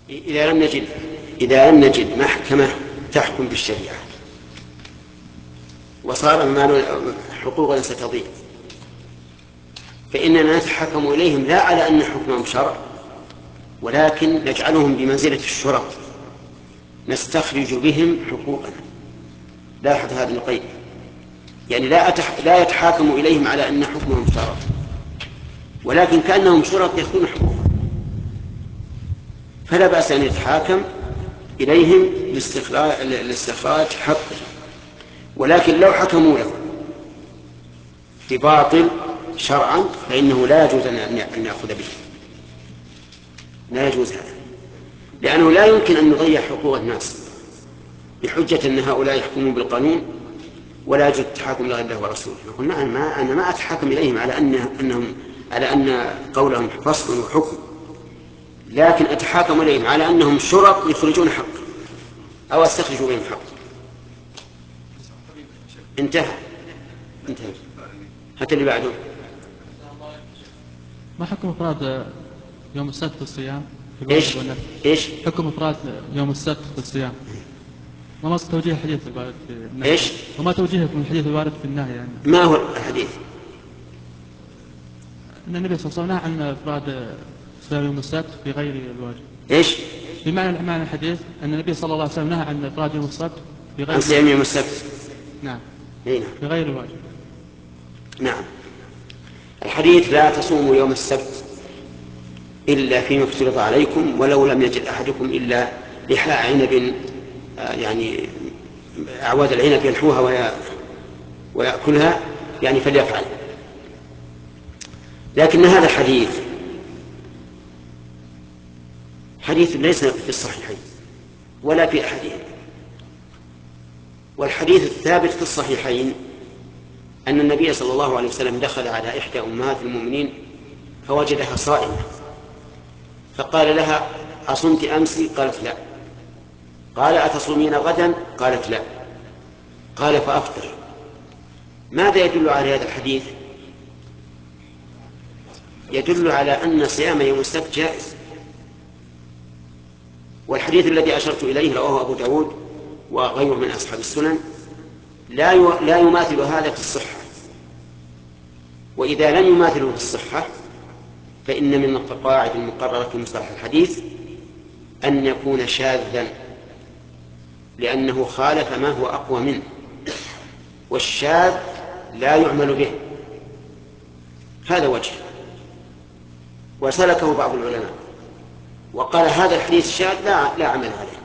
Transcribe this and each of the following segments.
إذا لم نجد محكمة تحكم بالشريعة وصار المال حقوقنا ستضيع، فإننا نتحكم إليهم لا على أن حكمهم شرع، ولكن نجعلهم بمنزلة الشرط نستخرج بهم حقوقنا. لاحظ هذا القيد، يعني لا يتحاكم إليهم على أن حكمهم شرع، ولكن كأنهم شرط يأخذون حقوقا، فلا بأس أن يتحاكم إليهم لاستخراج حقه. ولكن لو حكموا له بباطل شرعا فإنه لا يجوز أن نأخذ به، لا يجوز هذا، لأنه لا يمكن أن نضيع حقوق الناس بحجة أن هؤلاء يحكمون بالقانون ولا يجوز التحاكم لغير الله ورسوله. نقول نعم، أنا ما أتحاكم إليهم على أن قولهم فصل وحكم، لكن أتحاكم إليهم على أنهم شرط يخرجون حق أو استخرجوا بهم حق. انتهى. حتى اللي بعده. ما حكم إفراد يوم السبت في الصيام؟ إيش؟ حكم إفراد يوم السبت في الصيام. وما توجيه الحديث الوارد في النهي؟ إيش؟ وما توجيهك من الحديث الوارد في النهي يعني؟ ما هو الحديث؟ أن النبي صلى الله عليه وسلم نهى عن إفراد صيام يوم السبت في غير الواجب. إيش؟ بمعنى الحديث أن النبي صلى الله عليه وسلم نهى عن إفراد يوم السبت في غير عن صيام يوم السبت. نعم. نعم. في غير الواجب. نعم. الحديث لا تصوموا يوم السبت إلا فيما افترض عليكم ولو لم يجد أحدكم إلا لحاء عنب، يعني أعواد العنب يلحوها ويأكلها، يعني فليفعل. لكن هذا حديث ليس في الصحيحين ولا في أحدهم. والحديث الثابت في الصحيحين أن النبي صلى الله عليه وسلم دخل على إحدى أمهات المؤمنين فوجدها صائمة، فقال لها: أصمت أمس؟ قالت: لا. قال: أتصومين غدا؟ قالت: لا. قال: فأفطر. ماذا يدل على هذا الحديث؟ يدل على أن صيام يوم السبت جائز. والحديث الذي أشرت إليه رواه أبو داود وغيره من أصحاب السنن لا يماثل هذا في الصحة، وإذا لم يماثله في الصحة فإن من القواعد المقررة في مصطلح الحديث أن يكون شاذا، لأنه خالف ما هو أقوى منه، والشاذ لا يعمل به. هذا وجه، وسلكه بعض العلماء وقال هذا الحديث شاذ لا عمل عليه.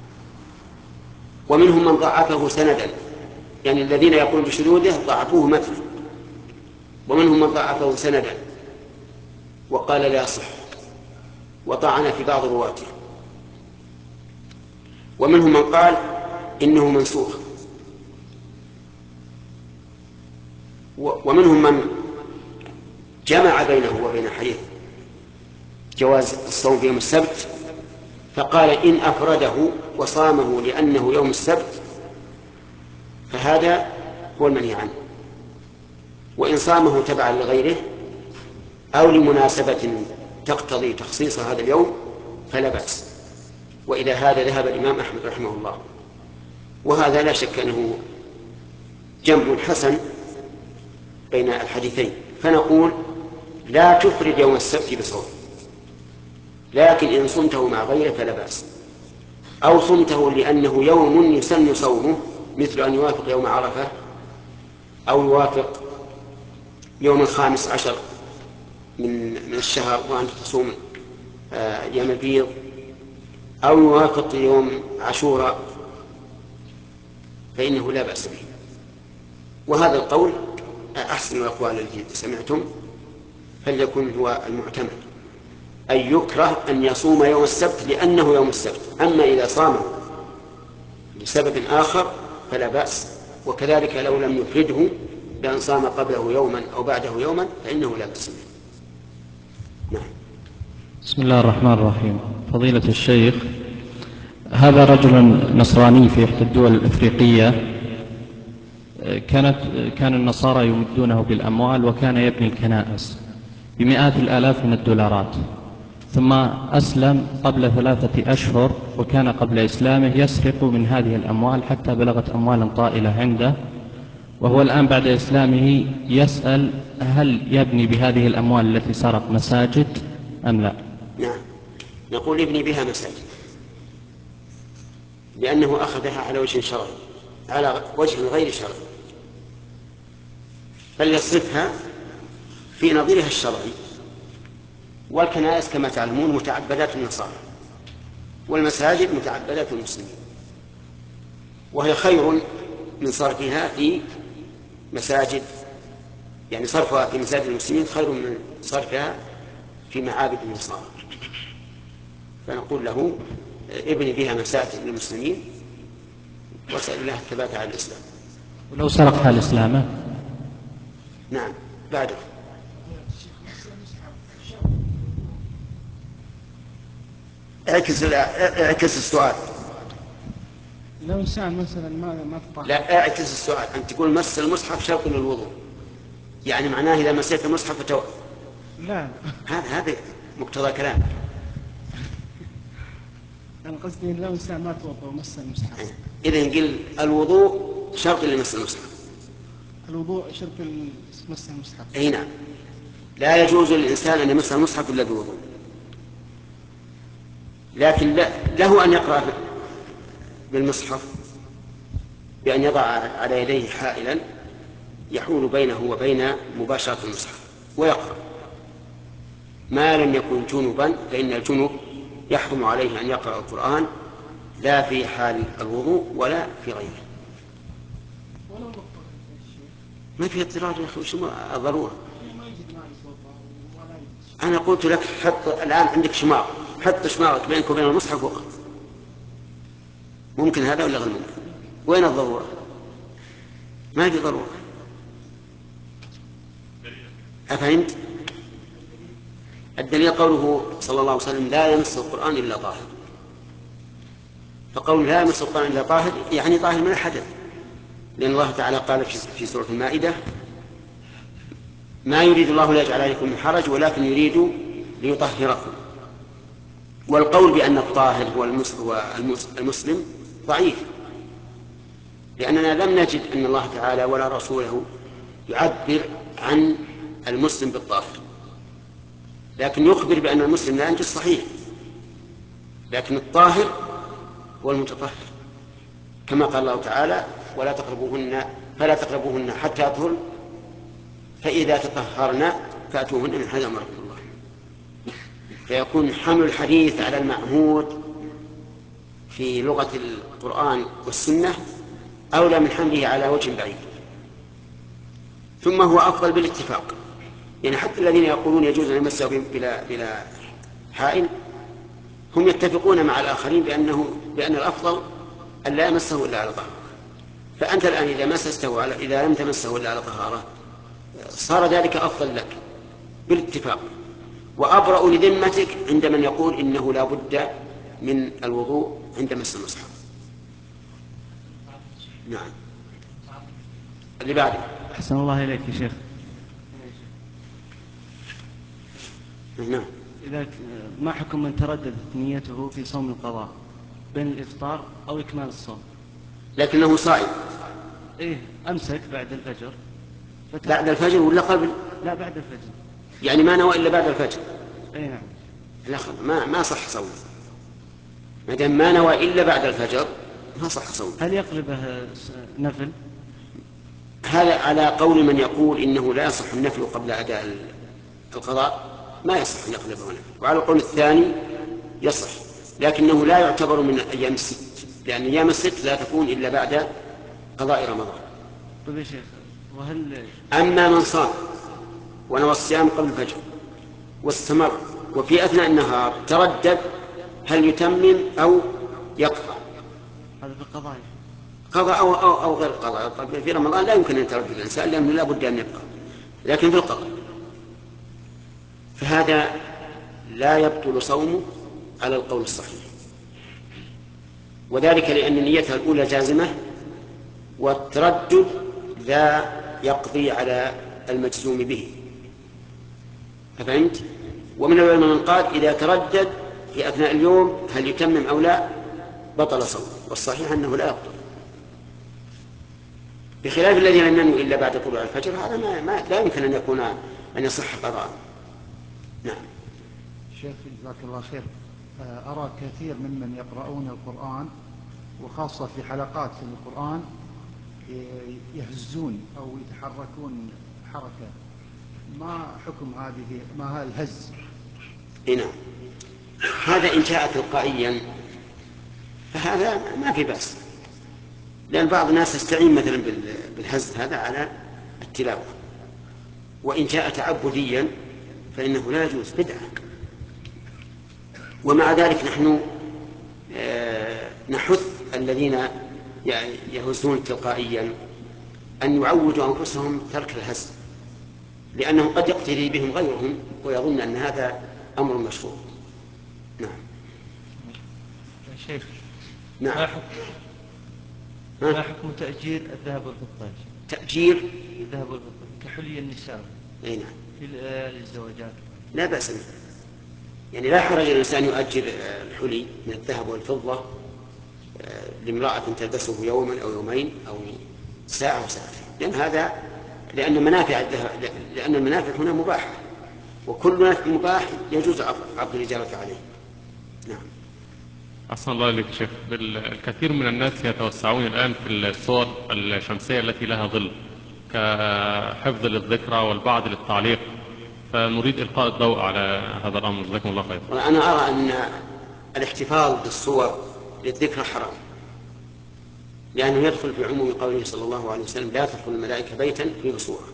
ومنهم من ضعفه سندا، يعني الذين يقولون بشذوذه ضعفوه متنا، ومنهم من ضعفه سندا وقال لا يصح وطعن في بعض رواته، ومنهم من قال إنه منسوخ، ومنهم من جمع بينه وبين حديث جواز الصوم في يوم السبت فقال إن أفرده وصامه لأنه يوم السبت فهذا هو المنهي عنه، وإن صامه تبعا لغيره أو لمناسبة تقتضي تخصيص هذا اليوم فلا بأس. وإلى هذا ذهب الإمام أحمد رحمه الله، وهذا لا شك أنه جمع حسن بين الحديثين. فنقول لا تفرد يوم السبت بصوم، لكن إن صمته مع غيره فلا بأس، أو صمته لأنه يوم يسن صومه، مثل أن يوافق يوم عرفة أو يوافق يوم 15 من الشهر وأنت تصوم أيام البيض، أو يوافق يوم عاشوراء، فإنه لا بأس به. وهذا القول أحسن الأقوال التي سمعتم، فليكن هو المعتمد، أي يكره أن يصوم يوم السبت لأنه يوم السبت. أما إذا صامه لسبب آخر فلا بأس، وكذلك لو لم يفرده بأن صام قبله يوما أو بعده يوما فإنه لا بأس به. نعم. بسم الله الرحمن الرحيم. فضيلة الشيخ، هذا رجل نصراني في إحدى الدول الأفريقية، كان النصارى يمدونه بالأموال، وكان يبني الكنائس بمئات الآلاف من الدولارات، ثم أسلم قبل 3 أشهر، وكان قبل إسلامه يسرق من هذه الأموال حتى بلغت أموالا طائلة عنده، وهو الآن بعد إسلامه يسأل هل يبني بهذه الأموال التي سرق مساجد أم لا؟ نعم، نقول يبني بها مساجد، لأنه أخذها على وجه شرعي، على وجه غير شرعي، فليصرفها في نظيرها الشرعي. والكنائس كما تعلمون متعبدات النصارى، والمساجد متعبدات المسلمين، وهي خير من صرفها في مساجد، يعني صرفها في مساجد المسلمين خير من صرفها في معابد النصارى. فنقول له ابني بها مساجد للمسلمين واسأل الله الثبات على الإسلام. ولو سرق حال إسلامه؟ نعم بعده. اعكس السؤال. لو إنسان مثلا ما تطهر. لا، اعكس السؤال. أنت تقول مس المصحف شرط للوضوء، يعني معناه إذا مسيت المصحف لا، هذا مقتضى كلامك. أنا قصدي لو إنسان ما توضأ ومس المصحف. إذن قل الوضوء شرط لمس المصحف. الوضوء شرط مس المصحف. أي نعم، لا يجوز للإنسان أن يمس المصحف إلا بوضوء، لكن له أن يقرأ بالمصحف بأن يضع على يديه حائلا يحول بينه وبين مباشرة المصحف ويقرأ، ما لم يكن جنبا، فإن الجنب يحرم عليه أن يقرأ القرآن لا في حال الوضوء ولا في غيره. ما في اضطرار يا أخي، وش الضرورة؟ أنا قلت لك حط الآن عندك شماغ، حط شماغك بينك وبين المصحف وقف. ممكن هذا ولا غير ممكن؟ وين الضرورة؟ ما في ضرورة. أفهمت؟ الدليل قوله صلى الله عليه وسلم لا يمس القرآن إلا طاهر، فقول لا يمس القرآن إلا طاهر يعني طاهر من الحدث، لأن الله تعالى قال في سورة المائدة ما يريد الله ليجعل عليكم من حرج ولكن يريد ليطهركم. والقول بأن الطاهر هو المسلم ضعيف، لأننا لم نجد أن الله تعالى ولا رسوله يعبر عن المسلم بالطاهر، لكن يخبر بأن المسلم لا ينجس صحيح، لكن الطاهر هو المتطهر، كما قال الله تعالى فلا تقربوهن حتى يطهرن فإذا تطهرن فأتوهن من حيث أمركم الله. فيكون حمل الحديث على المعهود في لغة القرآن والسنة أولى من حمله على وجه بعيد. ثم هو أفضل بالاتفاق، يعني حتى الذين يقولون يجوز أن يمسه بلا حائل هم يتفقون مع الآخرين بأن الأفضل أن لا يمسه إلا على طهارة. فأنت الآن إذا لم تمسه إلا على طهارة صار ذلك أفضل لك بالاتفاق، وأبرأ لذمتك عند من يقول إنه لا بد من الوضوء عند مس المصحف. نعم. اللي بعده. أحسن الله إليك يا شيخ. نعم. إذا ما حكم من ترددت نيته في صوم القضاء بين الإفطار أو إكمال الصوم؟ لكنه صائم. إيه، أمسك بعد الفجر. بعد الفجر ولا قبل؟ لا، بعد الفجر. يعني ما نوى إلا بعد الفجر. إيه نعم. لا، ما صح صوم. ما دام ما نوى إلا بعد الفجر ما صح صوم. هل يقلبه نفل؟ هذا على قول من يقول إنه لا يصح النفل قبل أداء القضاء، ما يصح أن يقلبه نفل. وعلى القول الثاني يصح، لكنه لا يعتبر من أيام الست، لأن أيام الست لا تكون إلا بعد قضاء رمضان. طيب يا شيخ، أما من صام ونوى الصيام قبل الفجر واستمر وفي أثناء النهار تردد هل يتمم أو يقطع، هذا في القضاء قضاء أو غير قضاء. طيب في رمضان لا يمكن أن يتردد الإنسان لأنه لا بد أن يبقى، لكن في القضاء فهذا لا يبطل صومه على القول الصحيح، وذلك لأن نيتها الأولى جازمة والتردد لا يقضي على المجزوم به. فهمت؟ ومن العلماء من قال إذا تردد في أثناء اليوم هل يتمم أو لا بطل صوم، والصحيح أنه لا يبطل، بخلاف الذي لم ينوي إلا بعد طلوع الفجر، هذا لا يمكن أن يكون أن يصح قضاء. نعم. شيخ جزاك الله خير، أرى كثير ممن يقرؤون القرآن وخاصة في حلقات في القرآن يهزون أو يتحركون حركة، ما حكم هذا الهز؟ نعم، هذا إن جاء تلقائيا فهذا ما في بأس، لأن بعض الناس يستعين مثلا بالهز هذا على التلاوة، وإن جاء تعبديا فإنه لا يجوز، بدعة. ومع ذلك نحن نحث الذين يهزون تلقائيا أن يعودوا أنفسهم ترك الهز، لأنه قد يقتدي بهم غيرهم ويظن أن هذا أمر مشروع. نعم. شيخ، نعم. ما حكم تأجير الذهب والفضة؟ تأجير الذهب والفضة كحلي النساء. أي نعم. في الزواجات لا بأس به، يعني لا حرج الإنسان يؤجر الحلي من الذهب والفضة لامرأة تلبسه يوما أو يومين أو ساعة أو ساعتين، لأن المنافع هنا مباحة، وكل نافع مباح يجوز عقد الإجارة عليه. نعم. أحسن الله إليك شيخ. الكثير من الناس يتوسعون الآن في الصور الشمسية التي لها ظل كحفظ للذكرى والبعض للتعليق، فنريد إلقاء الضوء على هذا الأمر. جزاكم الله خير. وأنا أرى أن الاحتفاظ بالصور للذكرى حرام، لأنه يدخل في عموم قوله صلى الله عليه وسلم لا تدخل الملائكة بيتا فيه صورة،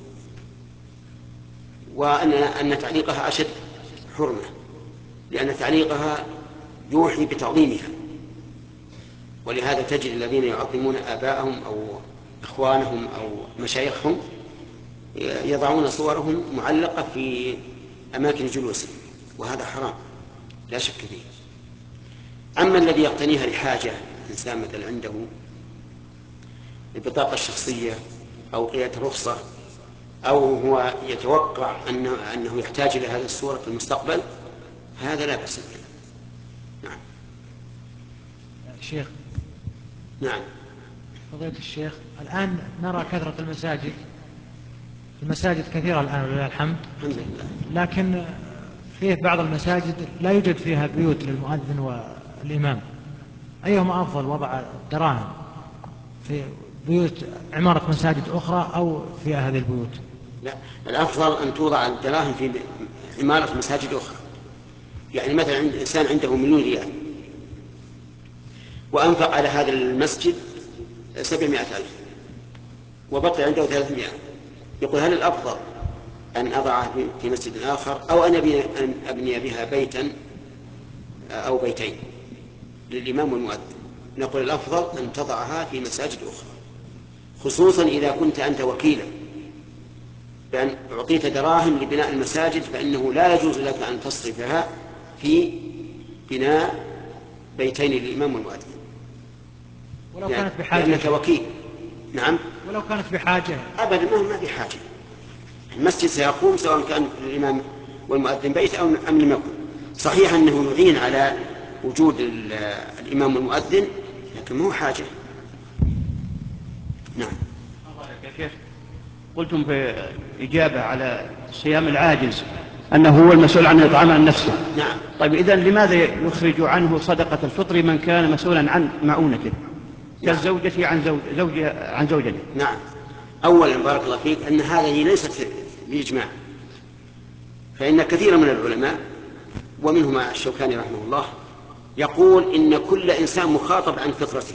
وأن تعليقها أشد حرمة، لأن تعليقها يوحي بتعظيمها، ولهذا تجد الذين يعظمون آباءهم أو إخوانهم أو مشايخهم يضعون صورهم معلقة في أماكن جلوسهم، وهذا حرام لا شك فيه. أما الذي يقتنيها لحاجة إنسان مثلا عنده البطاقة الشخصية أو قيادة رخصة، أو هو يتوقع أنه يحتاج إلى هذه الصورة في المستقبل، هذا لا بأس به. نعم. شيخ. نعم. فضيلة الشيخ، الآن نرى كثرة المساجد كثيرة الآن ولله الحمد، الحمد لله، لكن فيه بعض المساجد لا يوجد فيها بيوت للمؤذن والإمام، أيهما أفضل، وضع دراهم في بيوت عمارة مساجد أخرى أو في هذه البيوت؟ لا، الأفضل أن توضع الدراهم في عمارة مساجد أخرى. يعني مثلا إنسان عنده 1,000,000 ريال وأنفق على هذا المسجد 700,000 وبقي عنده 300، يقول هل الأفضل أن أضعها في مسجد آخر أو أن أبني بها بيتا أو بيتين للإمام والمؤذن؟ نقول الأفضل أن تضعها في مساجد أخرى، خصوصا إذا كنت أنت وكيلا بأن أعطيت دراهم لبناء المساجد، فإنه لا يجوز لك أن تصرفها في بناء بيتين للإمام والمؤذن ولو كانت بحاجة، لأنك وكيل. نعم. ولو كانت بحاجة أبدا ما بحاجة، المسجد سيقوم سواء كان للإمام والمؤذن بيت أم لم يكن. صحيح أنه يعين على وجود الإمام والمؤذن، لكن مو حاجة. نعم. يا شيخ، قلتم في إجابة على صيام العاجز أنه هو المسؤول عن إطعام عن نفسه. نعم. طيب إذن لماذا يخرج عنه صدقة الفطر من كان مسؤولا عن معونته كالزوجة عن زوجته؟ نعم. أولا بارك الله فيك أن هذه ليست بإجماع، فإن كثيرا من العلماء ومنهم الشوكاني رحمه الله يقول إن كل إنسان مخاطب عن فطرته،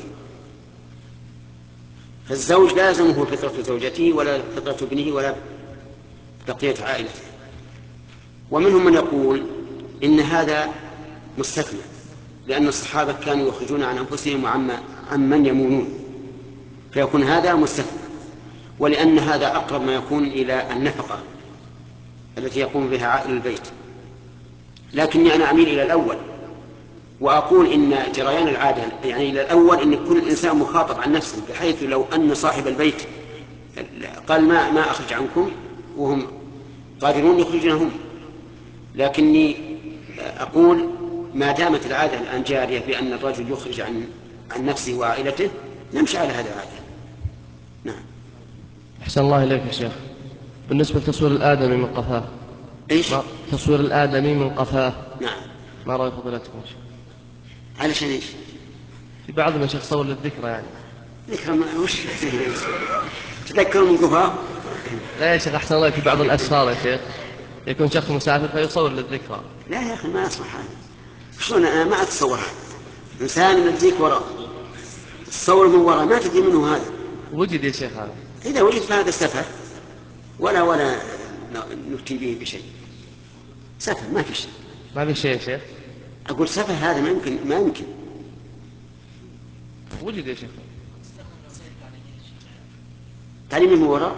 فالزوج لا يلزمه فطرة زوجته ولا فطرة ابنه ولا بقية عائلته. ومنهم من يقول إن هذا مستثنى، لأن الصحابة كانوا يخرجون عن أنفسهم عن من يمونون، فيكون هذا مستثنى، ولأن هذا أقرب ما يكون إلى النفقة التي يقوم بها عائل البيت. لكني أنا أميل إلى الأول وأقول إن جريان العادة يعني إلى الأول، إن كل إنسان مخاطب عن نفسه، بحيث لو أن صاحب البيت قال ما أخرج عنكم وهم قادرون يخرجونهم، لكني أقول ما دامت العادة الآن جارية بأن الرجل يخرج عن نفسه وعائلته نمشي على هذا العادة. نعم. أحسن الله إليك يا شيخ. بالنسبة لتصوير الآدمي من قفاه. إيش؟ تصوير الآدمي من قفاه. نعم. ما رأي فضيلتكم يا شيخ؟ علشان إيش؟ في بعضهم يا شيخ صور للذكرى يعني. ذكرى وش تذكر من قفاه؟ لا يا شيخ أحسن الله، في بعض الأسفار يا شيخ يكون شخص مسافر فيصور للذكرى. لا يا أخي ما أصلح هذا. شلون أنا ما أتصور هذا؟ إنسان مديك وراء الصور من وراء ما تدري منه هذا. وجد يا شيخ هذا. إذا وجد فهذا سفه ولا نفتي به بشيء. سفه ما في شيء. ما في شيء يا شيخ. أقول سفه هذا ما يمكن. وجد يا شيخ. تعليم من وراء.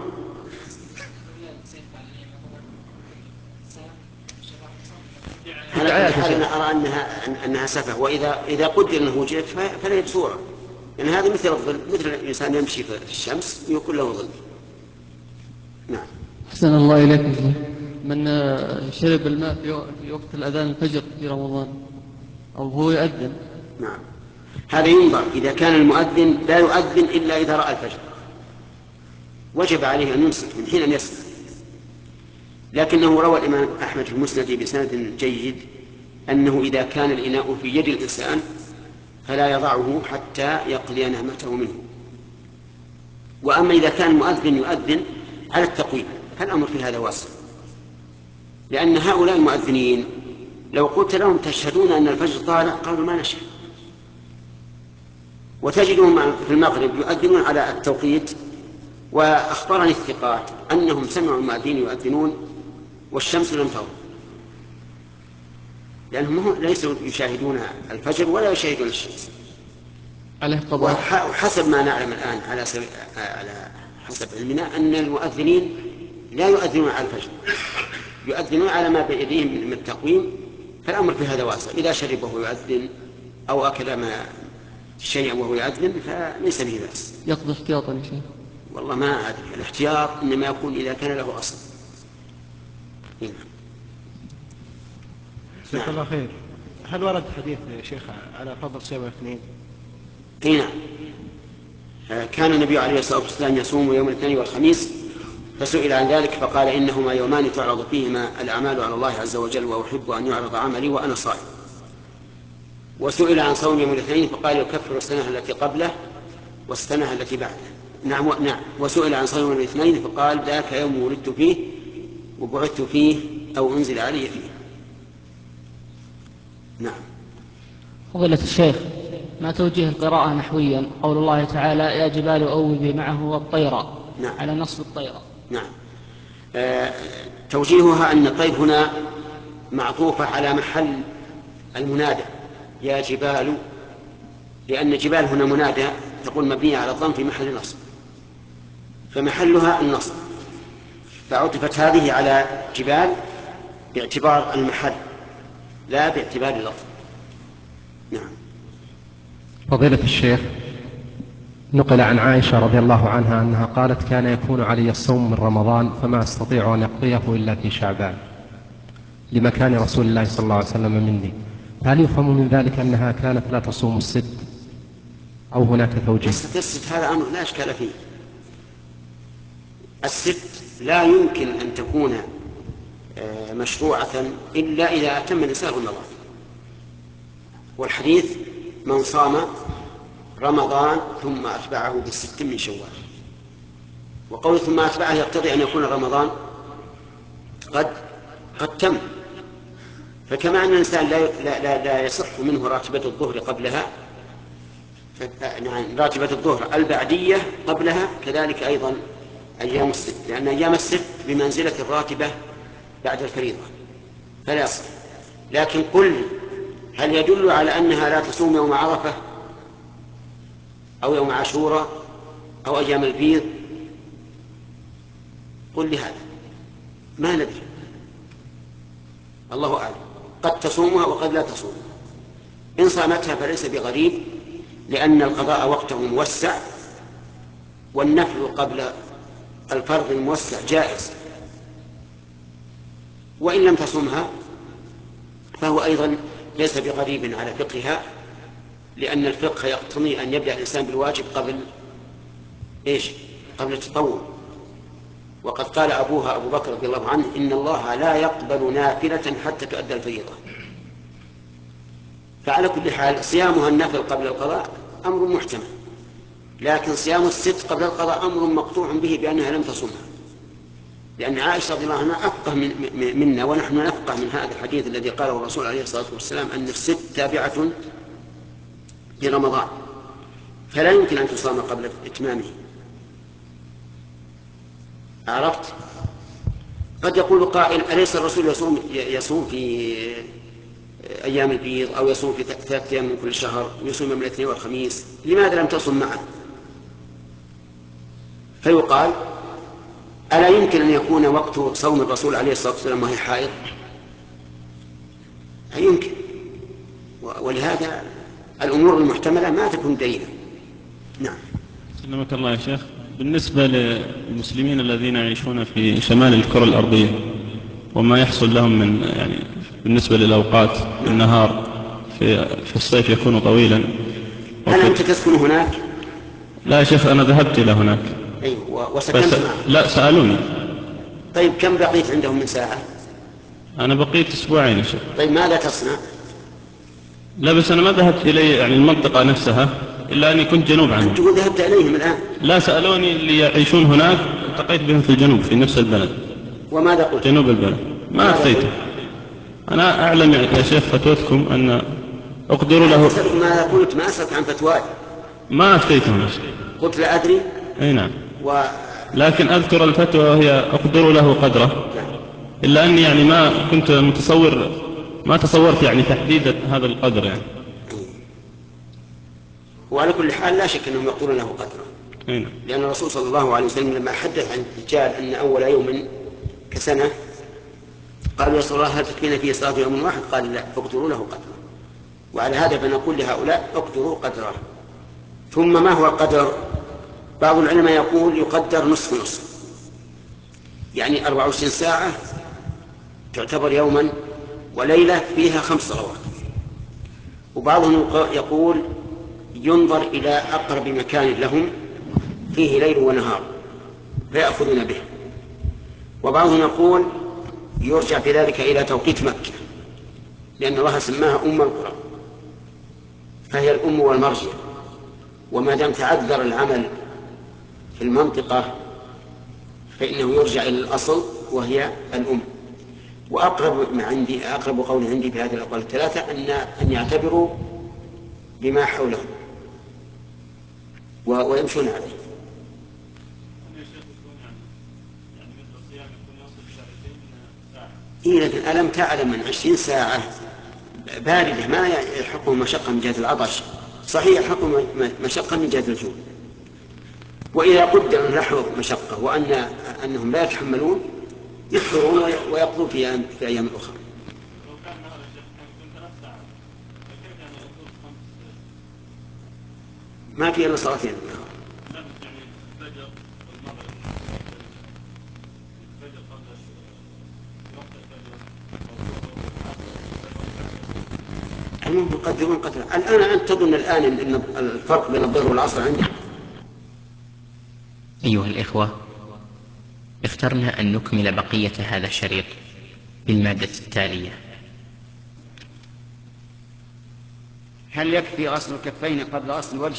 أنا أرى أنها سفه، وإذا قدر أنه وجدت فلا يبصوره، لأن هذا مثل الظل، مثل الإنسان يمشي في الشمس يكون له ظل. نعم. أحسن الله إليك. من شرب الماء في وقت الأذان الفجر في رمضان أو هو يؤذن. نعم. هذا ينظر، إذا كان المؤذن لا يؤذن إلا إذا رأى الفجر وجب عليه أن يمسك من حين أن يسمع. لكنه روى الإمام أحمد في المسند بسند جيد أنه إذا كان الإناء في يد الإنسان فلا يضعه حتى يقضي نهمته منه. وأما إذا كان المؤذن يؤذن على التقويم فالأمر في هذا واسع، لأن هؤلاء المؤذنين لو قلت لهم تشهدون أن الفجر طالع قالوا ما نشهد. وتجدهم في المغرب يؤذنون على التوقيت، وأخبرني الثقات أنهم سمعوا المؤذنين يؤذنون والشمس لم تغرب، لأنهم ليسوا يشاهدون الفجر ولا يشاهدون الشمس. عليه قضاء. وحسب ما نعلم الآن على حسب علمنا أن المؤذنين لا يؤذنون على الفجر، يؤذنون على ما بأيديهم من التقويم. فالأمر في هذا واسع، إذا شرب وهو يؤذن أو أكل شيئا وهو يؤذن فليس به بأس. يقضي احتياطا يا شيخ. والله ما أدري، الاحتياط إنما يكون إذا كان له أصل. جزاك الله خير. هل ورد حديث يا شيخ على فضل صيام الاثنين؟ نعم. كان النبي عليه الصلاة والسلام يصوم يوم الاثنين والخميس، فسئل عن ذلك فقال إنهما يومان تعرض فيهما الأعمال على الله عز وجل، وأحب أن يعرض عملي وأنا صائم. وسئل عن صوم يوم الاثنين فقال يكفر السنة التي قبله والسنة التي بعده. نعم. وسئل عن صوم يوم الاثنين فقال ذاك يوم ولدت فيه وبعثت فيه أو أنزل علي فيه. نعم. فضيلة الشيخ، ما توجيه القراءة نحويا قول الله تعالى يا جبال أوبي معه والطير؟ نعم. على نصب الطير. نعم. توجيهها أن الطير هنا معطوفة على محل المنادى يا جبال، لأن جبال هنا منادى تقول مبنية على الضم في محل نصب، فمحلها النصب، فعطفت هذه على جبال باعتبار المحل لا باعتبار اللفظ. نعم. فضيلة الشيخ، نقل عن عائشة رضي الله عنها أنها قالت كان يكون علي الصوم من رمضان فما أستطيع أن أقضيه إلا في شعبان لمكان رسول الله صلى الله عليه وسلم مني، هل يفهم من ذلك أنها كانت لا تصوم الست أو هناك توجيه؟ الست هذا أمر لا إشكال فيه. الست لا يمكن أن تكون مشروعة إلا إذا أتم الإنسان رمضان، والحديث من صام رمضان ثم أتبعه بالست من شوال، وقول ثم أتبعه يقتضي أن يكون رمضان قد تم. فكما أن الإنسان لا يصح منه راتبة الظهر قبلها، راتبة الظهر البعدية قبلها، كذلك أيضا أيام الست، لأن أيام الست بمنزلة الراتبة بعد الفريضة فلا يصح. لكن قل هل يدل على أنها لا تصوم يوم عرفة أو يوم عاشوراء أو أيام البيض؟ قل لي هذا، ما ندري، الله أعلم، قد تصومها وقد لا تصوم. إن صامتها فليس بغريب، لأن القضاء وقته موسع، والنفل قبل الفرض الموسع جائز. وإن لم تصومها أيضا ليس بغريب على فقهها، لأن الفقه يقتضي أن يبدأ الإنسان بالواجب قبل قبل التطوع. وقد قال أبوها أبو بكر رضي الله عنه: إن الله لا يقبل نافلة حتى تؤدى الفريضة. فعلى كل حال صيامها النفل قبل القضاء أمر محتمل، لكن صيام الست قبل القضاء أمر مقطوع به بأنها لم تصمها، لأن عائشة رضي الله عنها أفقه منا، ونحن نفقه من هذا الحديث الذي قاله الرسول عليه الصلاة والسلام أن الست تابعة برمضان، فلا يمكن أن تصام قبل إتمامه. عرفت؟ قد يقول قائل: أليس الرسول يصوم في أيام البيض، أو يصوم في 3 أيام من كل شهر، ويصوم من الاثنين والخميس، لماذا لم تصم معه؟ فيقال: ألا يمكن أن يكون وقت صوم الرسول عليه الصلاة والسلام وهي حائض؟ يمكن. ولهذا الأمور المحتملة ما تكون دليلا. نعم. سلمك الله يا شيخ. بالنسبة للمسلمين الذين يعيشون في شمال الكرة الأرضية وما يحصل لهم من بالنسبة للأوقات النهار في الصيف يكون طويلا. هل أنت تسكن هناك؟ لا يا شيخ، أنا ذهبت إلى هناك. أيوة. وسكنت معهم؟ لا، سألوني. طيب كم بقيت عندهم من ساعة؟ أنا بقيت 2 أسبوع يا شيخ. طيب ماذا تصنع؟ لا، بس أنا ما ذهبت إلي المنطقة نفسها، إلا أني كنت جنوب عنهم. أنت ذهبت إليهم الآن؟ لا، سألوني اللي يعيشون هناك، التقيت بهم في الجنوب في نفس البلد. وماذا قلت؟ جنوب البلد. ما أفتيته. أنا أعلم يا شيخ فتوتكم أن أقدر له. ماذا قلت؟ ما أسألت عن فتواي. ما أفتيتهم يا شيخ. قلت لا أدري. أي نعم. لكن أذكر الفتوى وهي أقدر له قدره، إلا أني ما كنت متصور، ما تصورت تحديد هذا القدر وعلى كل حال لا شك أنهم يقولون له قدره. لأن الرسول صلى الله عليه وسلم لما حدث عن الرجال أن أول يوم كسنة قالوا: يا رسول الله هل تكفينا فيه صلاة يوم واحد؟ قال: لا، اقدروا له قدره. وعلى هذا فنقول لهؤلاء: اقدروا قدره. ثم ما هو القدر؟ بعض العلماء يقول يقدر نصف نصف، 24 ساعة تعتبر يوما وليلة فيها 5 صلوات. وبعضهم يقول ينظر إلى أقرب مكان لهم فيه ليل ونهار فيأخذون به. وبعضهم يقول يرجع في ذلك إلى توقيت مكة، لأن الله سماها أم القرى، فهي الأم والمرجع، وما دام تعذر العمل في المنطقة فإنه يرجع إلى الأصل وهي الأم. أقرب قول عندي في هذه الأقوال الثلاثة أن يعتبروا بما حولهم ويمشون عليه. لكن ألم تعلم من 20 ساعة باردة ما يحقهم مشقة من جهة العطش؟ صحيح يحقهم مشقة من جهة الجوع. وإذا قدر نحو مشقة أنهم لا يتحملون يفطرون ويقضوا في أيام أخرى. ما في إلا صلاتين. المهم يقدرون قدر. الآن أنت تظن الآن أن الفرق بين الظهر والعصر عندك؟ أيها الإخوة، اخترنا أن نكمل بقية هذا الشريط بالمادة التالية. هل يكفي غسل الكفين قبل غسل الوجه؟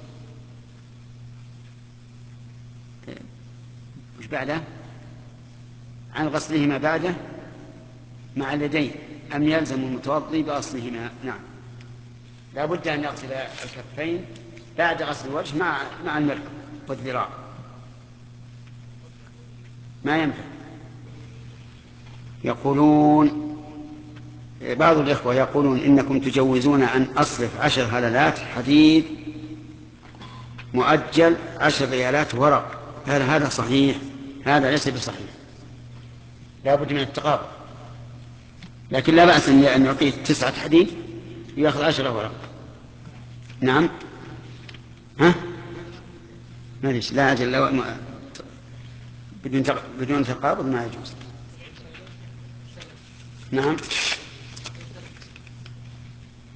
مش بعده؟ عن غسلهما بعده مع اليدين، أم يلزم المتوضي بغسلهما؟ نعم، لا بد أن يغسل الكفين بعد غسل الوجه مع المرفق والذراع، ما ينفع. يقولون بعض الإخوة يقولون إنكم تجوزون أن أصرف 10 هلالات حديد مؤجل 10 ريالات ورق. هذا صحيح؟ هذا ليس بصحيح، لا بد من التقابل. لكن لا بأس أن يعطيه 9 حديد ويأخذ 10 ورق. نعم. معليش، لا أجل بدون تقابل ما يجوز. نعم.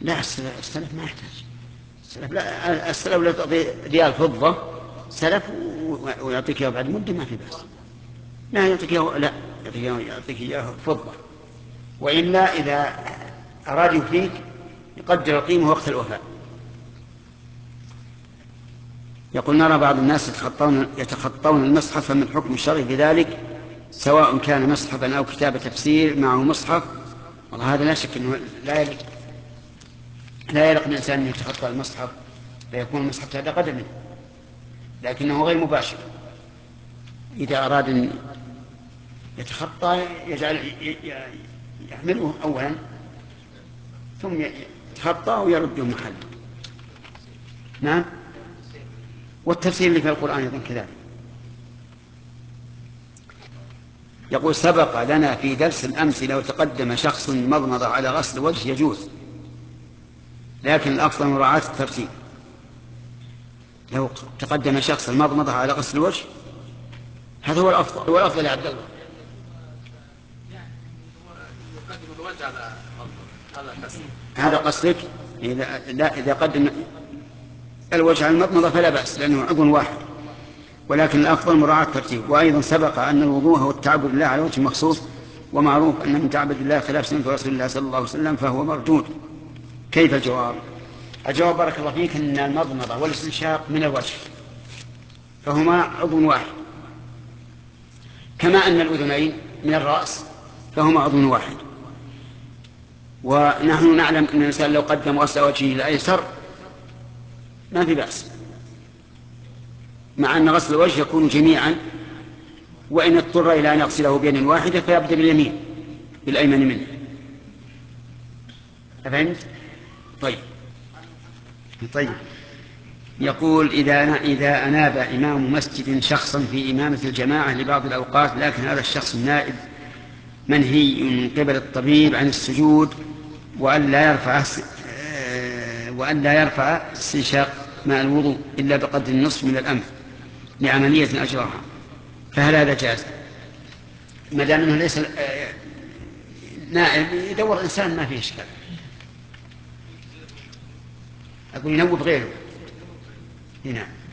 لا السلف ما يحتاج. السلف لا، السلف لو تعطي ريال فضة سلف ويعطيك إياه بعد مدة ما في بأس. لا يعطيك إياه، لا يعطيك إياه فضة، وإلا إذا أراد يفيك يقدر القيمة وقت الوفاء. يقول نرى بعض الناس يتخطون المصحف، من حكم الشرع بذلك سواء كان مصحفا أو كتاب تفسير معه مصحف. والله هذا لا شك أنه لا يلق الإنسان أن يتخطى المصحف، فيكون المصحف تحت قدمه، لكنه غير مباشر. إذا أراد أن يتخطى يحمله أولا ثم يتخطى ويرده محله. نعم، والتفسير اللي في القرآن أيضا كذلك. يقول سبق لنا في درس الأمس لو تقدم شخص مضمض على غسل وجه يجوز، لكن الأفضل مراعاة الترتيب. لو تقدم شخص المضمضة على غسل الوجه هذا هو الأفضل. هو الأفضل يا عبد الله. هذا قصدك؟ إذا قدم الوجه على المضمضة فلا بأس، لأنه عضو واحد، ولكن الأفضل مراعاة الترتيب. وأيضا سبق أن الوضوء هو التعبد لله على وجه مخصوص، ومعروف أن من تعبد الله خلاف سنة رسول الله صلى الله عليه وسلم فهو مردود. كيف الجواب؟ الجواب بارك الله فيك أن المضمضة والاستنشاق من الوجه، فهما عضو واحد، كما أن الأذنين من الرأس فهما عضو واحد. ونحن نعلم أن الإنسان لو قدم غسل وجهه الأيسر ما في بأس، مع أن غسل الوجه يكون جميعا، وإن اضطر إلى أن يغسله بيد واحدة فيبدأ باليمين بالأيمن منه. أفهمت؟ طيب يقول إذا أناب إمام مسجد شخصا في إمامة الجماعة لبعض الأوقات، لكن هذا الشخص النائب منهي من قبل الطبيب عن السجود وأن لا يرفع استنشاق ماء الوضوء إلا بقدر النصف من الأنف لعملية أجراها، فهل هذا جاز؟ ما دام أنه ليس نائب يدور إنسان ما فيه إشكال. أقول ينوب غيره هنا.